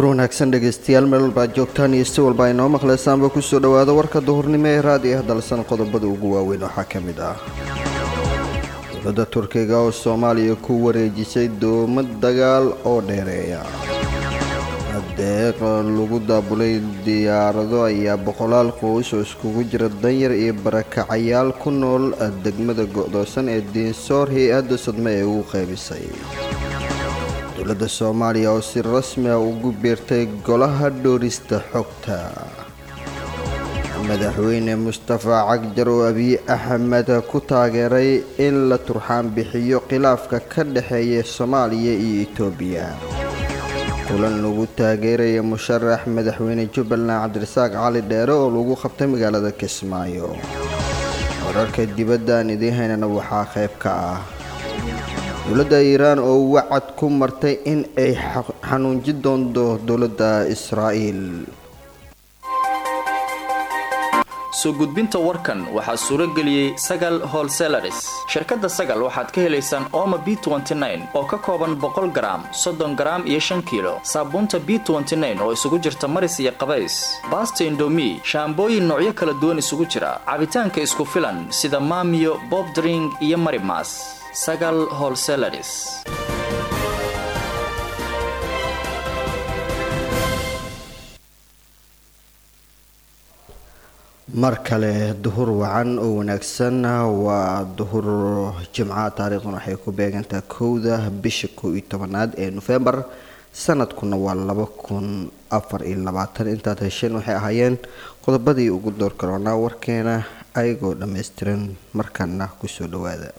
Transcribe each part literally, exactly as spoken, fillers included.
wanaagsan dhageystayaal meel walba joogtaan iyo si walba inoo maqleysaanba ku soo dhawaada warka duhurnimo ee raadiyaha dalsan qodobada ugu waaweyn waxaa ka mid ah dowladda Turkiga oo Soomaaliya ku wareejisay doomo dagaal oo dheereeya adeeg lagu daabulay diyaarado ayaa boqolaal qoys oo iskugu jira danyar iyo barakacayaal ku nool degmada go'doosan ee Dinsor hay-adda Sodma ee ugu qaybisay dowladda Soomaaliya oo si rasmi ah ugu biirtay golaha doorista xogta madaxweyne Mustafa Cagjar oo Abiy Ahmed ku taageeray in la turxaan bixiyo khilaafka ka dhaxeeya Soomaaliya iyo Itoobiya kulan lagu taageeray musharax madaxweyne Jubbaland Cabdirasaaq Cali Dheere oo lagu qabtay magaalada Kismaayo wararka dibadda nidaamyada waxaa qayb ka ah dowladda Iiraan oo wacad ku martay in ay xanuunjin doonto dowladda Israa'iil soo gudbinta warkan waxaa suuro geliyay Sagal Wholesalers shirkadda Sagal waxaad ka helaysaan Omo B twenty nine oo ka kooban boqol garaam soddon garaam iyo shan kiilo saabuunta B twenty nine oo isugu jirta maris iyo qabays baasto Indomie shaambooyin noocyo kala duwan isugu jira cabitaanka isku filan sida Maamiyo Bob Drink iyo Marimas Sagal Wholesalers markale duhur wacan oo wanaagsan waa duhur jimcaha taariikhuna waxay ku beegantaa kowda bisha kow iyo tobanaad ee November sanadkuna waa laba kun afar iyo labaatan intaad hesheen waxay ahaayeen qodobadii ugu door corona warkeena ayagoo dhameystiran markana ku soo dhawaada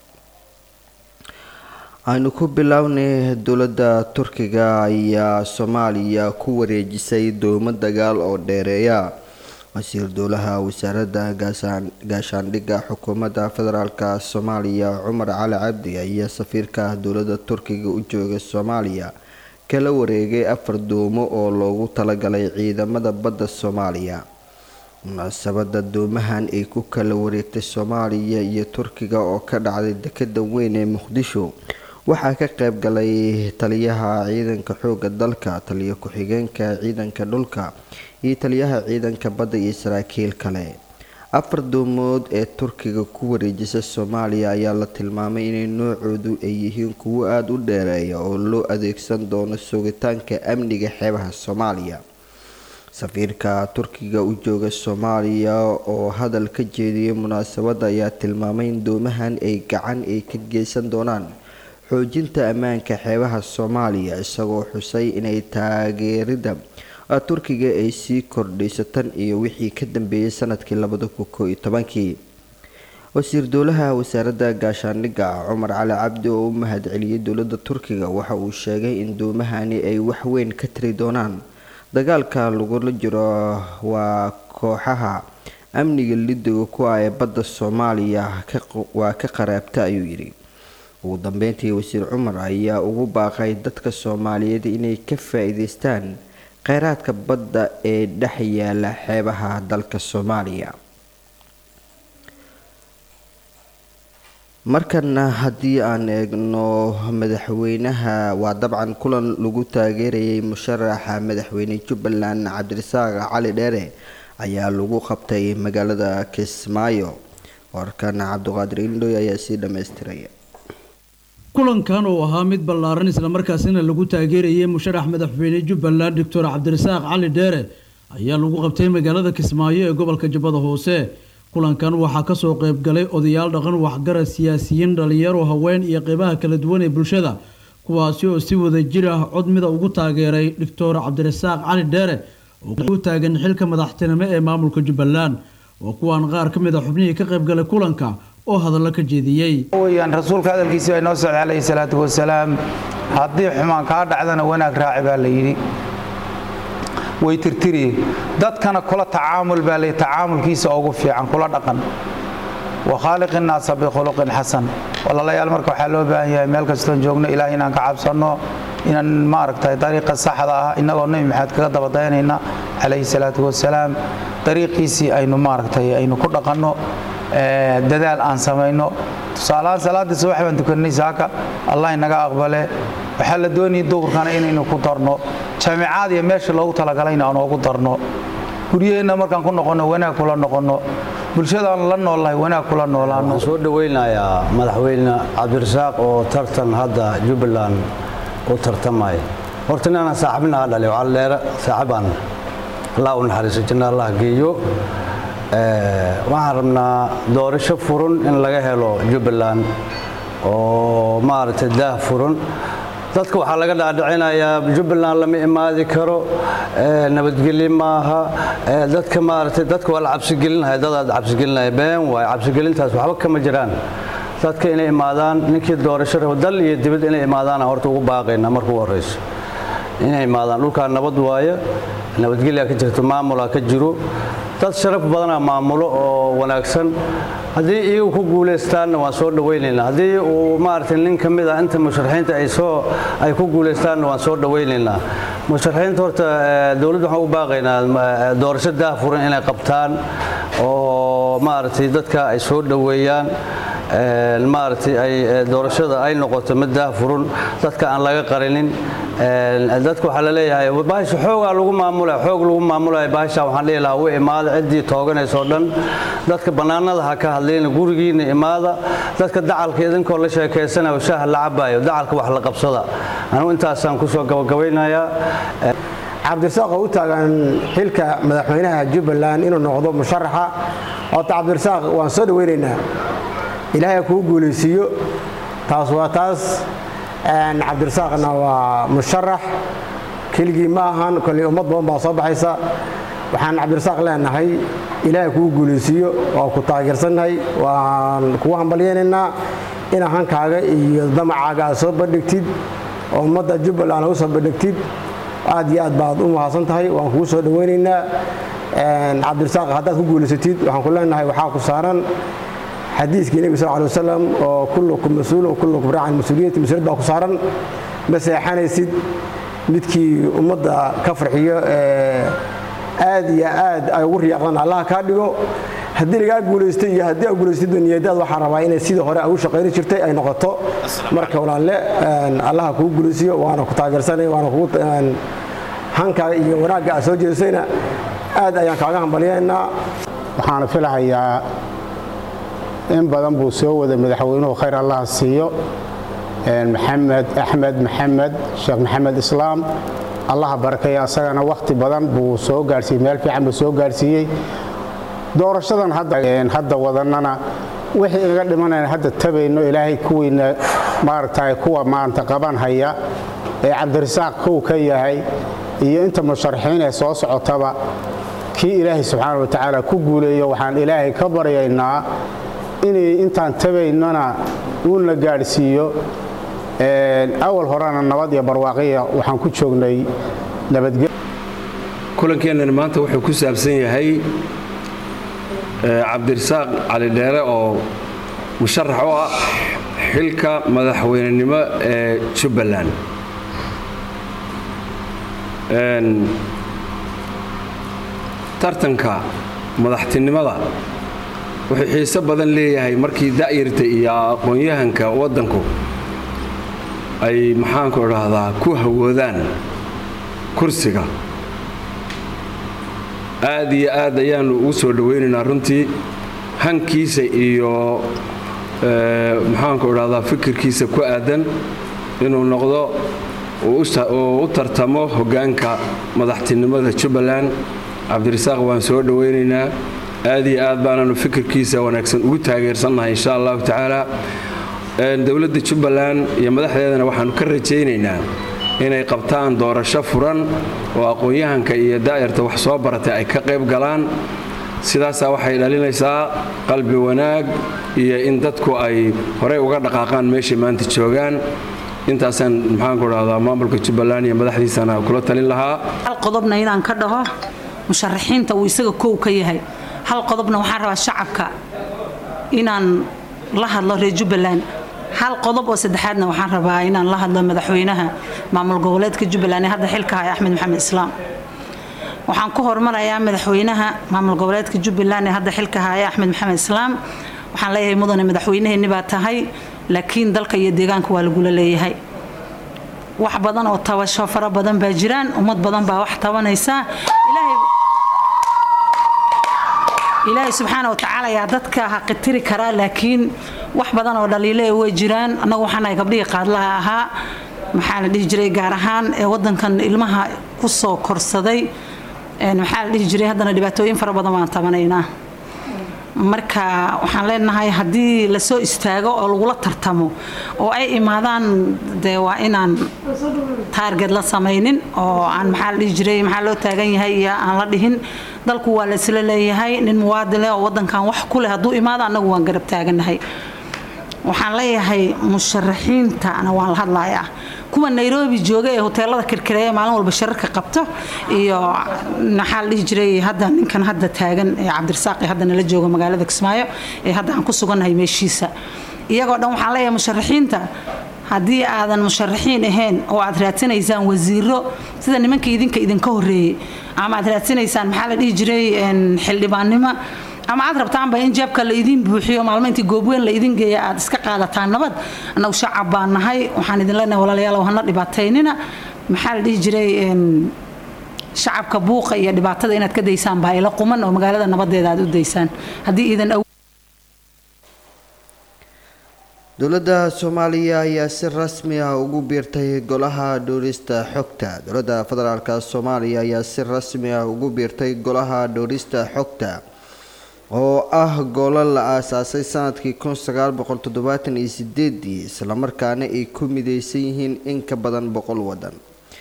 aynu ku bilownay dowladda Turkiga ayaa Soomaaliya ku wareejisay doomo dagaal oo dheereeya wasiir dowlaha wasaaradda gaashaandhigga xukuumadda federaalka Soomaaliya Cumar Cali Cabdi ayaa safiirka dowladda Turkiga u jooga Soomaaliya kala wareegay afar doomo oo loogu talagalay ciidamada badda Soomaaliya munaasabada doomahan ay ku kala wareegtay Soomaaliya iyo Turkiga oo ka dhacday dekedda weyn ee Muqdisho waxaa ka qayb galay taliyaha ciidanka xoogga dalka taliye ku-xigeenka ciidanka dhulka iyo taliyaha ciidanka badda iyo saraakiil kale afar doomood ee Turkiga ku wareejisay Soomaaliya ayaa la tilmaamay inay noocoodu ay yihiin kuwo aad u dheereeya oo loo adeegsan doono sugitaanka amniga xeebaha Soomaaliya safiirka Turkiga u jooga Soomaaliya oo hadal ka jeediyay munaasabada ayaa tilmaamay in doomahan ay gacan ay ka geysan doonaan xoojinta ammaanka xeebaha Soomaaliya isagoo xusay inay taageerida Turkiga ay sii kordhisatan iyo wixii ka dambeeyay sanadkii laba kun kow iyo toban wasiir dowlaha wasaaradda gaashaandhigga Cumar Cali Cabdi oo u mahadceliyay dowladda Turkiga waxa uu sheegay in doomahani ay wax weyn ka tiri doonaan dagaalka lagula jiro waa kooxaha amniga lidiga ku ah ee badda Soomaaliya waa ka qaraabta ayuu yiri ugu dambeyntii wasiir Cumar ayaa ugu baaqay dadka Soomaaliyeed inay ka faa'iideystaan kheyraadka badda ee dhex yaala xeebaha dalka Soomaaliya markana haddii aan eegno madaxweynaha waa dabcan kulan lagu taageerayay musharaxa madaxweyne Jubbaland Cabdirasaaq Cali Dheere ayaa lagu qabtay magaalada Kismaayo warkan Cabdiqaadir Indhoy ayaa sii dhameystiraya kulankan oo ahaa mid ballaaran isla markaasina lagu taageerayay musharax madaxweyne Jubbaland Doctor Cabdirasaaq Cali Dheere ayaa lagu qabtay magaalada Kismaayo ee gobolka Jubbada Hoose kulankan waxaa ka soo qayb galay odayaal dhaqan waxgarad siyaasiyiin dhalinyaro haween iyo qaybaha kala duwan ee bulshada kuwaasi oo si wada jir ah cod mid ugu taageeray Doctor Cabdirasaaq Cali Dheere oo ku taagan xilka madaxtinimo ee maamulka Jubbaland oo kuwan qaar ka mid ah xubnihii ka qayb galay kulanka oo hadallo ka jeediyay wayaan rasuulka hadalkiisa ay noo soo calayay salaatu wasalaam haddii xumaan ka dhacdana wanaag raaci baa la yiri way tirtiri dadkana kula tacaamul baa la tacaamulkiisa ugu fiican kula dhaqan wa khaliqin naas bi khuluqin hasan wallahi marka waxa loo baahan yahay meel kasto joogno ilaahay inaan ka cabsano inaan ma aragtay dariiqa saxda ah inagoo nabi maxamed kaga daba dayanayna calayhi salaatu wasalaam dariiqiisi aynu ma aragtay aynu ku dhaqanno dadaal aan sameeyno salaad salaad subax baan tukanay saaka Allah inaga aqbale waxa la doonay duurkana inaynu ku darno jaamicad iyo meesha loogu talagalayna aan ugu darno guriyeenna markaan ku noqono wanaag kula noqono bulshadaan la noolahay wanaag kula noolaano soo dhaweynayaa madaxweyne Cabdirasaaq oo tartan hadda Jubbaland u tartamay horta inaan saaxibna dhalay oo leera saaxiban Allah u naxariiso janna Allah geeyo ee waxaan rabnaa doorasho furan in laga helo Jubbaland oo maaragtay daah furan dadka waxa laga dhaadhicinayaa Jubbaland lama imaadi karo ee nabadgelyo maaha ee dadka maaragtay dadka wala cabsi gelinahay dad cabsi gelinay been way cabsi gelintaas waxba kama jiraan dadka inay imaadaan ninkii doorasho rabo dal iyo dibad inay imaadaan horta ugu baaqayna markuu horeyso inay imaadaan dhulka nabad waaye nabadgelyo ka jirto maamul ka jiro dad sharaf badan maamulo oo wanaagsan hadii iyagu ku guuleystaan waan soo dhaweynaynaa hadii uu maartay nin kamid ah inta musharaxiinta ay soo ay ku guuleystaan waan soo dhaweynaynaa musharaxiinta horta dawladda waxa u baaqaynaa doorasho daafuran inay qabtaan oo maartay dadka ay soo dhaweeyaan ee maartay ay doorashada ay noqoto mid daafuran dadka aan laga qarinin ee dadku waxa la leeyahay baasha xooga lagu maamulay xoog lagu maamulay baasha waxaan leeyahay way imaada cidii tooganayso dhan dadka banaanada ha ka hadleen gurigiina imaada dadka dacalka idinkoo la sheekaysanaa shaah la cabayo dacalka wax la qabsada anigu intaasaan ku soo gabagabeynayaa Cabdirasaaq oo u taagan xilka madaxweynaha Jubbaland inuu noqdo musharaxa oo Cabdirasaaq waan soo dhaweynaynaa ilaahay ku guuleysiyo taas waa taas aan Cabdirasaaqna waa musharax kiligi ma ahan kulli ummad badan baa soo baxaysa waxaan Cabdirasaaq leenahay ilaahay ku guuleysiyo oo ku taageersanahay waan ku hambalyeynaa in hankaaga iyo damacaaga soo bandhigtid oo ummadda Jubbaland u soo bandhigtid aad iyo aad baad u mahadsan tahay waan ku soo dhaweynaynaa aan Cabdirasaaq hadda ku guuleysatid waxaan ku leenahay waxa ku saaran xadiiskii Nabi sallallahu alayhi wasallam oo kullukum mas'uul oo kullukum raa'in mas'uuliyati mas'uul baa ku saaran masaxanaysid midkii ummadda ka farxiyo ee aad iyo aad ay ugu riyaaqaan Allah ka dhigo hadii laga guuleystay iyo hadii ay guuleystay dunyada waxa rabaa inay sidii hore ay u shaqeyn jirtay ay noqoto marka walaalle Allah ku guuleysiyo waana ku taageersanay waana ku hanka iyo wanaaga soo jeesayna aad ayaan kaaga hambalyeynaa waxaan filahayaa in badan buu soo wada madaxweynuhu khayr Allah siiyo een Maxamed Axmed Maxamed Sheekh Maxamed Islaam Allah barakeeyo asagana waqti badan buu soo gaarsiiyay meel fiican buu soo gaarsiiyay doorashadan hadda een hadda wadanana wixii inaga dhimanayna hadda tabayno Ilaahay kuwiina maartay kuwa maanta qaban haya ee Cabdirasaaq ku ka yahay iyo inta musharaxiin ee soo socotaba kii Ilaahay subhanahu wa ta'ala ku guuleeyo waxaan Ilaahay ka baryaynaa inay intaan tabaynana uu la gaarsiiyo ee awal horana nabad iyo barwaaqo waxaan ku joognay nabadgelyo kulankeena maanta wuxuu ku saabsan yahay Cabdirasaaq Cali Dheere oo musharax u ah xilka madaxweynenimo ee Jubbaland een tartanka madaxtinimada wuxuu xiiso badan leeyahay markii da'yarta iyo aqoon-yahanka wadanku ay maxaan ku raahdaa ku hawoodaan kursiga aad iyo aad ayaan ugu soo dhaweynaynaa runtii hankiisa iyo ee maxaan ku raahdaa fikirkiisa ku aadan inuu noqdo oo u tartamo hogaanka madaxtinimada Jubbaland Cabdirasaaq waan soo dhaweynaynaa aad iyo aad baananu fikirkiisa wanaagsan ugu taageersanahay insha Allah ta'ala ee dawladda Jubbaland iyo madaxdeedana waxaan ka rajaynaynaa inay qabtaan doorasho furan oo aqoon-yahanka iyo daa'irta wax soo baratay ay ka qayb galaan sidaas waxay dhalinaysaa qalbi wanaag iyo in dadku ay hore uga dhaqaaqaan meesha maanta joogaan intaasan maxaan ku raahdaa maamulka Jubbaland iyo madaxdiisana kula talin lahaa hal qodobna inaan ka dhaho musharaxiinta uu isaga koow ka yahay hal qodobna waxaan rabaa shacabka inaan la hadlo reer Jubbaland hal qodob oo saddexaadna waxaan rabaa inaan la hadlo madaxweynaha maamul goboleedka Jubbaland ee hadda xilka haya Axmed Maxamed Islaam waxaan ku hormarayaa madaxweynaha maamul goboleedka Jubbaland ee hadda xilka haya Axmed Maxamed Islaam waxaan leeyahay mudane madaxweynaheeni baa tahay laakiin dalka iyo deegaanka waa lagu leeyahay wax badan oo tabasho fara badan baa jiraan ummad badan baa wax tabanaysa ilaahay ilaahay subxaanahu wa ta'ala yaa dadka haqitiri kara laakiin wax badan oo dhaliilay way jiraan anagu waxaan ay gabdhii qaadlaha ahaa maxaa la dhihi jiray gaar ahaan ee wadankan ilmaha ku soo korsaday een maxaa la dhihi jiray haddana dhibaatooyin fara badan waan tabanaynaa marka waxaan leenahay hadii la soo istaago oo lagu la tartamo oo ay imaadaan de waa inaan target la sameeynin oo aan maxaa la dhihi jiray maxaa loo taagan yahay iyo aan la dhihin dalku waa la isla leeyahay nin muwaadin ah oo wadankan wax ku leh haduu imaado anagu waan garab taaganahay waxaan leeyahay musharaxiinta ana waan la hadlayaa kuwa Nairobi jooga ee hoteelada kirkireeya maalin walba shararka qabto iyo maxaa la dhihi jiray hadda ninkan hadda taagan ee Cabdirasaaq hadda nala jooga magaalada Kismaayo ee hadda aan ku suganahay meeshiisa iyagoo dhan waxaan leeyahay musharaxiinta hadii aadan musharaxiin ahayn oo aad raadinaysaan wasiiro sida nimanka idinka idinka horeeyay ama aad raadinaysaan maxaa la dhihi jiray xildhibaannimo ama aad rabtaan baa in jeebka la idin buuxiyo maalmayntii goobweyn la idin geeyo aad iska qaadataan nabad anagu shacab baan nahay waxaan idin leenahay walaalayaal waxna dhibaataynina maxaa la dhihi jiray in shacabka buuqa iyo dhibaatada inaad ka daysaan baa ila quman oo magaalada nabadeeda aad u daysaan hadii idan dowladda Soomaaliya ayaa si rasmi ah ugu biirtay golaha doorista xogta dowladda federaalka Soomaaliya ayaa si rasmi ah ugu biirtay golaha doorista xogta oo ah golo la aasaasay sanadkii kun sagaal boqol toddobaatan iyo sideed isla markaana ay ku mideysan yihiin in ka badan boqol wadan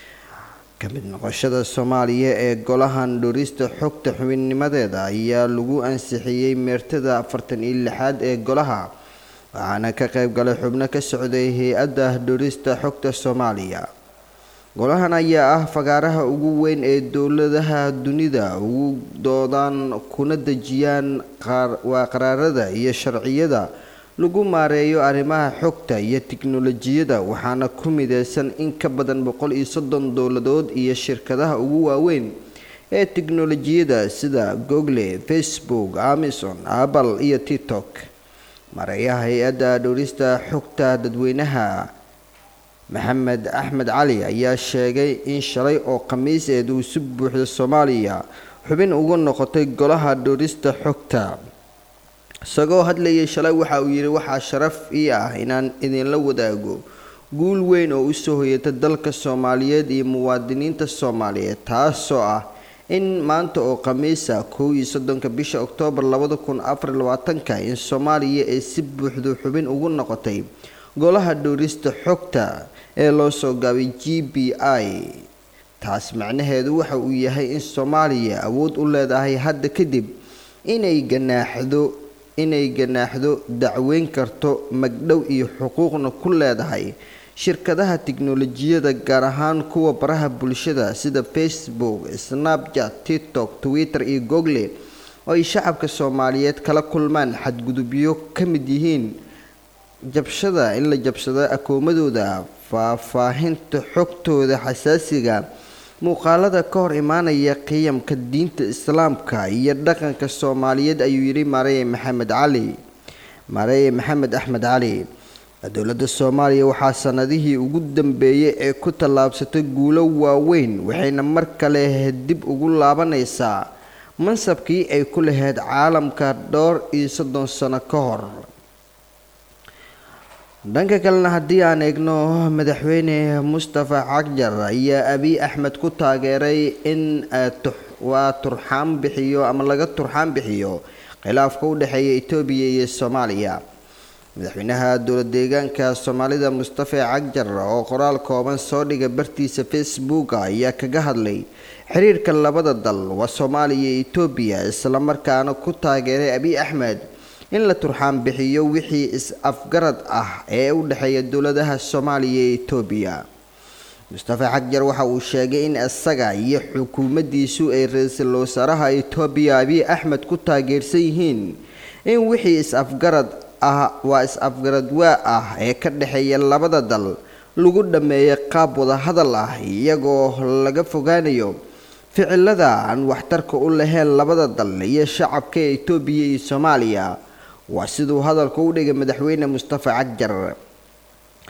kamid noqoshada Soomaaliya ee golahan doorista xogta xubinnimadeeda ayaa lagu ansixiyay meertada afartan iyo lixaad ee golaha waxaana ka qayb galay xubno ka socday hay'adda doorista xogta Soomaaliya golahan ayaa ah fagaaraha ugu weyn ee dowladaha dunida ugu doodaan kuna dejiyaan qaraarada iyo sharciyada lagu maareeyo arrimaha xogta iyo tiknoolajiyada waxaana ku mideysan in ka badan boqol iyo soddon dowladood iyo shirkadaha ugu waaweyn ee tiknoolajiyada sida Google, Facebook, Amazon, Apple iyo TikTok maareeyaha hay'adda doorista xogta dadweynaha Maxamed Axmed Cali ayaa sheegay in shalay oo khamiis ee uu si buuxda Soomaaliya xubin ugu noqotay golaha doorista xogta isagoo hadlayay shalay waxa uu yiri waxa sharaf ii ah inaan idin la wadaago guul weyn oo u soo hoyatay dalka Soomaaliyeed iyo muwaadiniinta Soomaaliyeed taasoo ah in maanta oo khamiis ah kow iyo soddonka bisha Oktoobar laba kun afar iyo labaatan in Soomaaliya ay si buuxda xubin ugu noqotay golaha doorista xogta ee loo soo gaabay G B I taas macnaheedu waxa uu yahay in Soomaaliya awood u leedahay hadda kadib inay ganaaxdo inay ganaaxdo dacweyn karto magdhow iyo xuquuqna ku leedahay shirkadaha tiknoolajiyada gaar ahaan kuwa baraha bulshada sida Facebook, Snapchat, TikTok, Twitter iyo Google oo ay shacabka Soomaaliyeed kala kulmaan xadgudubyo ka mid yihiin jabshada in la jabsado akoomadooda faahfaahinta xogtooda xasaasiga muuqaalada ka hor imaanaya qiyamka diinta Islaamka iyo dhaqanka Soomaaliyeed ayuu yiri Mareey Maxamed Cali Mareey Maxamed Axmed Cali dowladda Soomaaliya waxaa sanadihii ugu dambeeyay ee ku tallaabsatay guulo waaweyn waxayna mar kale dib ugu laabanaysaa mansabkii ay ku lahayd caalamka dhowr iyo soddon sano ka hor dhanka kalena haddii aan eegno madaxweyne Mustafa Cagjar ayaa Abiy Ahmed ku taageeray in waa turxaan bixiyo ama laga turxaan bixiyo khilaafka u dhaxeeya Itoobiya iyo Soomaaliya madaxweynaha dowlad deegaanka Soomaalida Mustafa Cagjar oo qoraal kooban soo dhigay bartiisa Facebook ayaa kaga hadlay xiriirka labada dal waa Soomaaliya iyo Itoobiya isla markaana ku taageeray Abiy Ahmed in la turxaan bixiyo wixii is afgarad ah ee u dhaxeeya dowladaha Soomaaliya iyo Itoobiya Mustafa Cagjar waxa uu sheegay in asaga iyo xukuumaddiisu ay ra'iisul wasaaraha Itoobiya Abiy Ahmed ku taageersan yihiin in wixii is afgarad ah waa is afgarad waa ah ee ka dhaxeeya labada dal lagu dhameeyay qaab wada hadal ah iyagoo laga fogaanayo ficilada aan waxtarka u lahayn labada dal iyo shacabka Itoobiya iyo Soomaaliya waa sidoo hadalku u dhigay madaxweyne Mustafa Cagjar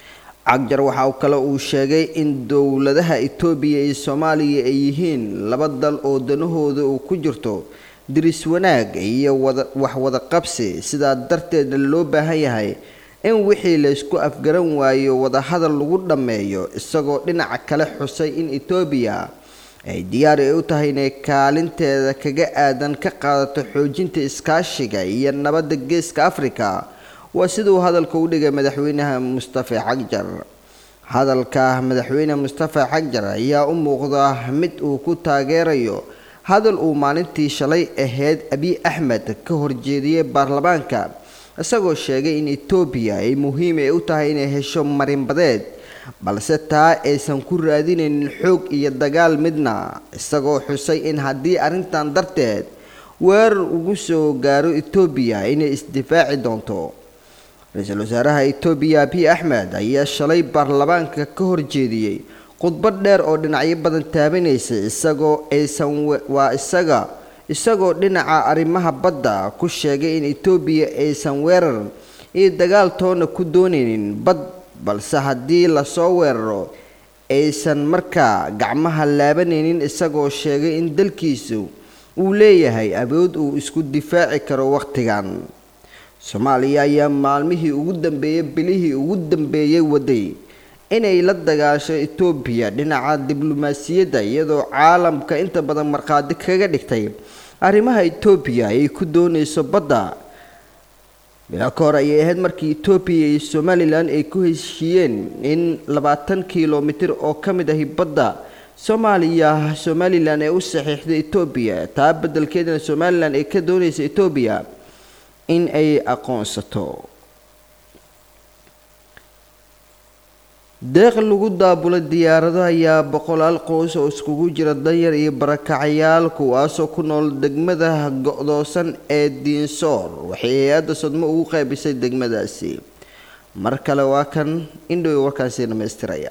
cagjar waxa uu kale uu sheegay in dowladaha Itoobiya iyo Soomaaliya ay yihiin laba dal oo danahooda uu ku jirto diris wanaag iyo wax wada qabsi sida darteed loo baahan yahay in wixii la isku afgaran waayo wada hadal lagu dhameeyo isagoo dhinaca kale xusay in Itoobiya ay diyaar u tahay inay kaalinteeda kaga aadan ka qaadato xoojinta iskaashiga iyo nabadda Geeska Afrika waa sidoo hadalka u dhigay madaxweynaha Mustafa Cagjar hadalka madaxweyne Mustafa Cagjar ayaa u muuqda mid uu ku taageerayo hadal uu maalintii shalay ahayd Abiy Ahmed ka horjeediyay baarlamaanka isagoo sheegay in Itoobiya ay muhiim u tahay inay hesho marin badeed balse taa aysan ku raadinin xoog iyo dagaal midna isagoo xusay in haddii arintan darteed weerar ugu soo gaaro Itoobiya inay isdifaaci doonto ra'iisul wasaaraha Itoobiya Abiy Ahmed ayaa shalay baarlamaanka ka horjeediyay khudbad dheer oo dhinacyo badan taabanaysa isagoo aysan waa isaga isagoo dhinaca arrimaha badda ku sheegay in Itoobiya aysan weerar iyo dagaal toona ku doonaynin bad balse haddii la soo weeraro aysan markaa gacmaha laabanaynin isagoo sheegay in dalkiisu uu leeyahay awood uu isku difaaci karo waqtigan Soomaaliya ayaa maalmihii ugu dambeeyay bilihii ugu dambeeyay waday inay la dagaasho Itoobiya dhinaca diblomaasiyadda iyadoo caalamka inta badan marqaadi kaga dhigtay arrimaha Itoobiya ay ku doonayso badda bila koor ay ahayd markii Itoobiya iyo Somaliland ay ku heshiiyeen in labaatan kiiloomitir oo kamid ah badda Soomaaliya Somaliland ay u saxiixday Itoobiya taa beddelkeedna Somaliland ay ka doonayso Itoobiya in ay aqoonsato deeq lagu daabulay diyaarado ayaa boqolaal qoys oo iskugu jira danyar iyo barakacayaal kuwaasoo ku nool degmada go'doosan ee Diinsoor waxay hay'adda Sodmo ugu qaybisay degmadaasi mar kale waa kan indhow warkaasi dhameystiraya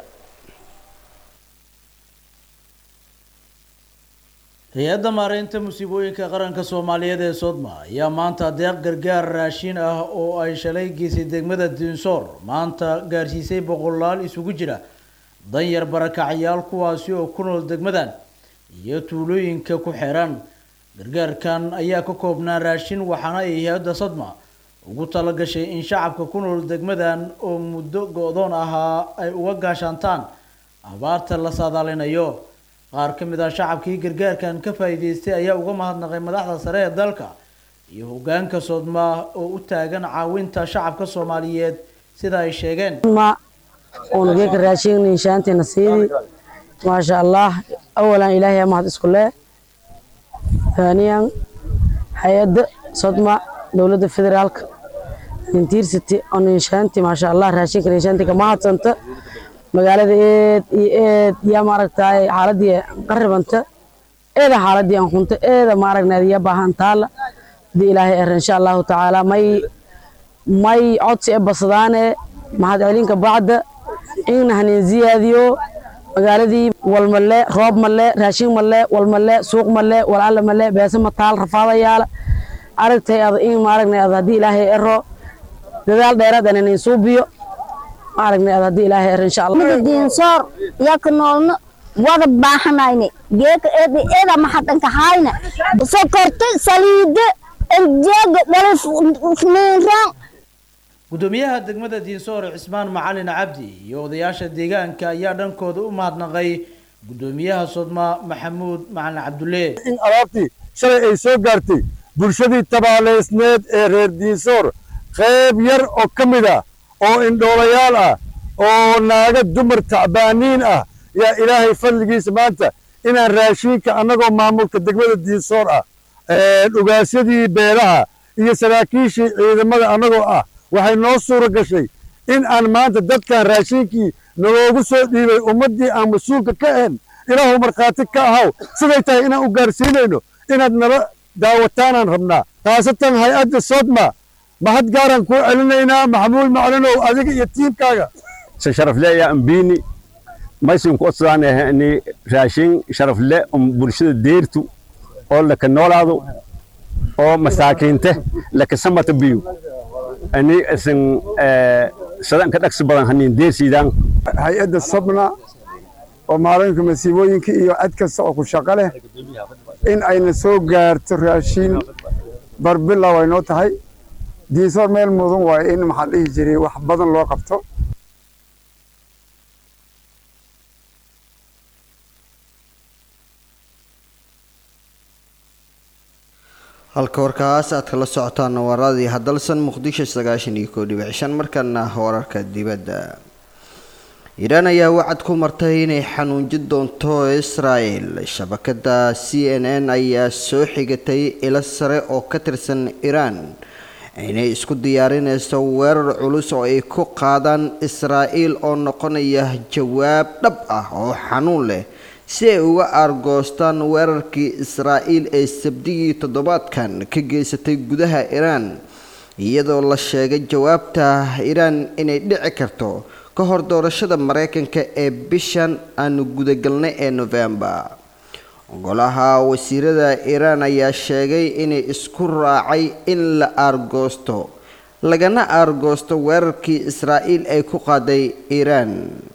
hay-adda maareynta musiibooyinka qaranka Soomaaliyeed ee Sodma ayaa maanta deeq gargaar raashin ah oo ay shalay geysay degmada Diinsoor maanta gaarsiisay boqolaal isugu jira danyar barakacayaal kuwaasi oo ku nool degmadan iyo tuulooyinka ku xeeran gargaarkan ayaa ka koobnaa raashin waxaana ay hay-adda Sodma ugu talagashay in shacabka ku nool degmadan oo muddo go'doon ahaa ay uga gaashaantaan abaarta la saadaalinayo qaar ka mid ah shacabkii gargaarkan ka faa'iideystay ayaa uga mahadnaqay madaxda sare ee dalka iyo hoggaanka Sodma oo u taagan caawinta shacabka Soomaaliyeed sida ay sheegeen ma oo naga raashin nishaanti nasiibi ma sha Allah awalan ilaahay mahad isku leh ثانيا hay'adda Sodma dawladda federaalka intirsity oo nishaanti ma sha Allah raashinka nishaanti ka mahadsanta magaalada eed iyo eed yaa maaragtay xaaladii qaribanta eeda xaaladii aan xunta eeda maaragnaad yaa baahan taala di ilaahay er insha Allah taala may may codsi basadaane mahad celinka bacda in hanin ziyaadiyo magaaladii walmale roob male raashin male walmale suuq male walaal male beesa ma taal rafaadayaal aragtay ad in maaragnaad hadii ilaahay ero dadaal dheeraad aan suubiyo aragna hadii ilaahay er insha Allah Diinsoor yak noolno wada baahanayne geeka eeda eeda ma hadan ka hayna sokorta saliid الجاج دلف نيران gudoomiyaha degmada Diinsoor Cismaan Macalin Cabdi iyo odayaasha deegaanka ayaa dhankooda u mahadnaqay gudoomiyaha Sodma Maxamuud Macalin Cabdulle in alaabtii shalay ay soo gaartay bulshadii tabaaleysneed ee reer Diinsoor qayb yar oo kamid ah oo indhoolayaal ah oo naaga dumar tacbaaniin ah yaa ilaahay fadligiisa maanta inaan raashinka annagoo maamulka degmada Diinsoor ah ee dhugaasyadii beelaha iyo saraakiishii ciidamada annagoo ah waxay noo suura gashay in aan maanta dadkan raashinkii naloogu soo dhiibay ummaddii aan mas-uulka ka ahayn ilaahu markhaati ka ahaw siday tahay inaan u gaarsiinayno inaad nala daawataanaan rabnaa khaasatan hay-adda Sodma mahad gaaraan kuu celinaynaa Maxamuud Macalinow adiga iyo tiimkaaga si sharaf leh yaa ambiini maysin ku odsaanahay raashin sharaf leh um bulshada deertu oo la ka noolaado oo masaakiinte la ka samata biyo ani asan sadan ka dhaqsi badan hanin deesidan hay-adda sabna oo maalinka masiibooyinka iyo cad kasta oo ku shaqo leh in ayna soo gaarto raashin barbilow ay noo tahay diisoor meel mudan waaye in maxaa dhihi jiray wax badan loo qabto halka warkaas aad kala socotaan waradii hadalsan muqdisho sagaashan iyo kow dhibic shan markana wararka dibadda Iiraan ayaa wacad ku martay inay xanuunjin doonto Israel shabakada C N N ayaa soo xigatay ilo sare oo ka tirsan Iiraan inay isku diyaarinayso weerar culus oo ay ku qaadaan Israel oo noqonaya jawaab dhab ah oo xanuun leh si ay uga argoostaan weerarkii Israel ee sabtidii toddobaadkan ka geysatay gudaha Iiraan iyadoo la sheegay jawaabta Iiraan inay dhici karto ka hor doorashada Mareykanka ee bishan aanu gudagalnay ee November. Golaha wasiirada Iiraan ayaa sheegay inay isku raacay in la argoosto lagana argoosto weerarkii Israel ay ku qaaday Iiraan.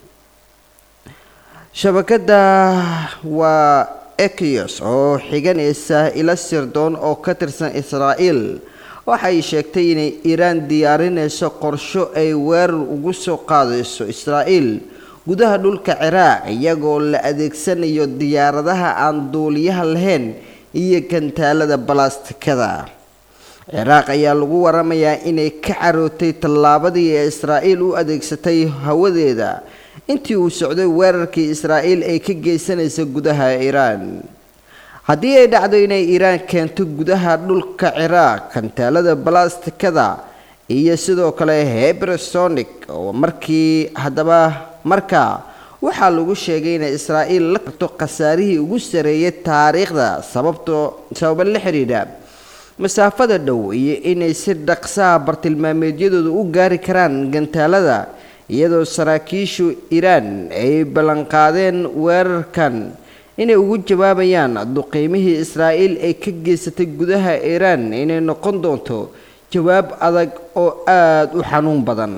Shabakada waa Axios oo xiganaysa ila sirdoon oo ka tirsan Israel waxay sheegtay inay Iiraan diyaarinayso qorsho ay weerar ugu soo qaadayso Israel gudaha dhulka Ciraaq iyagoo la adeegsanayo diyaaradaha aan duuliyaha lahayn iyo gantaalada balastikada. Ciraaq ayaa lagu waramayaa inay ka carootay tallaabadii ay Israel u adeegsatay hawadeeda intii uu socday weerarkii Israel ay ka geysanayso gudaha Iiraan. haddii ay dhacdo inay Iiraan keento gudaha dhulka Ciraaq gantaalada balastikada iyo sidoo kale hypersonic oo markii hadaba marka waxaa lagu sheegay in Israel la qabto qasaarihii ugu sareeyay taariikhda sababto sabab la xiriira masaafada dhow iyo inay si dhaqso ah bartilmaameedyadooda u gaari karaan gantaalada iyadoo saraakiishu Iiraan ay ballan qaadeen weerarkan inay ugu jawaabayaan duqeymihii Israel ay ka geysatay gudaha Iiraan inay noqon doonto jawaab adag oo aad u xanuun badan.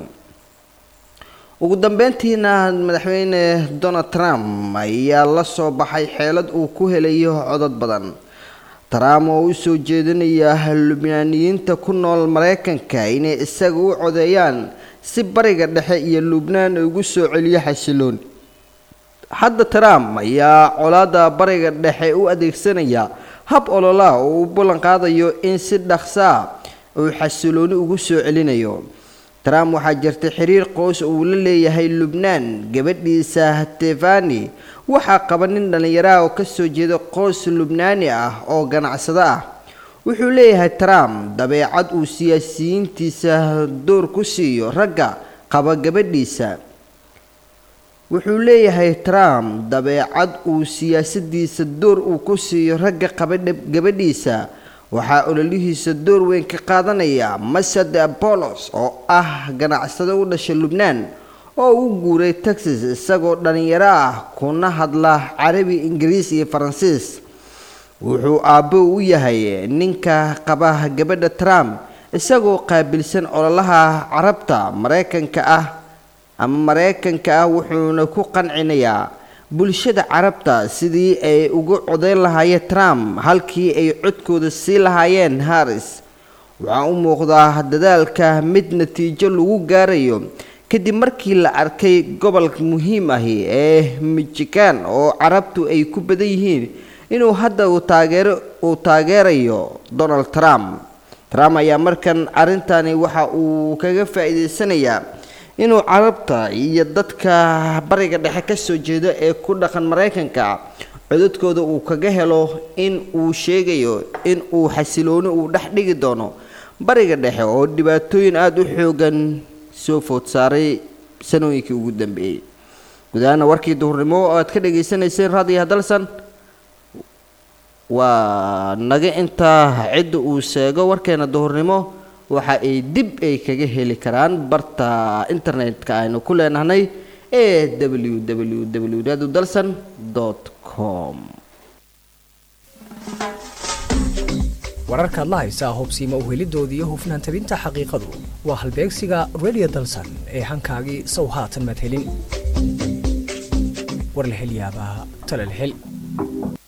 ugu dambeyntiina madaxweyne Donald Trump ayaa la soo baxay xeelad uu ku helayo codad badan. Trump oo u soo jeedinaya Lubnaaniyiinta ku nool Mareykanka inay isaga u codeeyaan si bariga dhexe iyo Lubnaan ugu soo celiyo xasiloon. hadda Trump ayaa colaada bariga dhexe u adeegsanaya hab ololaha oo uu ballan qaadayo in si dhaqso ah uu xasilooni ugu soo celinayo. Trump waxaa jirtay xiriir qoys oo uu la leeyahay Lubnaan gabadhiisa Tiffany waxaa qaba nin dhalinyaro oo ka soo jeeda qoys Lubnaani ah oo ganacsada ah. wuxuu leeyahay Trump dabeecad uu siyaasiyiintiisa door ku siiyo ragga qaba gabadhiisa wuxuu leeyahay Trump dabeecad uu siyaasadiisa door uu ku siiyo ragga qaba gabadhiisa waxaa ololihiisa door weyn ka qaadanaya Masad Apollos oo ah ganacsade u dhashay Lubnaan oo u guuray Texas isagoo dhalinyaro ah kuna hadla Carabi, Ingiriis iyo Faransiis. wuxuu aabbo u yahay ninka qaba gabadha Trump isagoo qaabilsan ololaha Carabta Mareykanka ah ama Mareykanka ah wuxuuna ku qancinayaa bulshada Carabta sidii ay ugu codeyn lahaayeen Trump halkii ay codkooda sii lahaayeen Harris. waxaa u muuqdaa dadaalka mid natiijo lagu gaarayo kadib markii la arkay gobolka muhiim ah ee Michigan oo Carabtu ay ku badan yihiin inuu hadda uu taageero uu taageerayo Donald Trump. Trump ayaa markan arintani waxa uu kaga faa'iideysanayaa inuu Carabta iyo dadka bariga dhexe ka soo jeeda ee ku dhaqan Mareykanka codadkooda uu kaga helo in uu sheegayo in uu xasilooni uu dhex dhigi doono bariga dhexe oo dhibaatooyin aad u xoogan soo food saaray sanooyinkii ugu dambeeyay. gudaana warkii duhurnimo oo aad ka dhageysanayseen raadiyo hadalsan waa naga inta cid uu sheego warkeena duhurnimo waxa ay dib ay kaga heli karaan barta internetka aynu ku leenahay ee w w w dot dalsan dot com. wararka la haysa hubsiimo u helidoodii iyo hufnaan tabinta xaqiiqadu waa halbeegsiga Radio Dalsan ee hankaagii soo haatan mad helin war la hel yaabaha tala la hel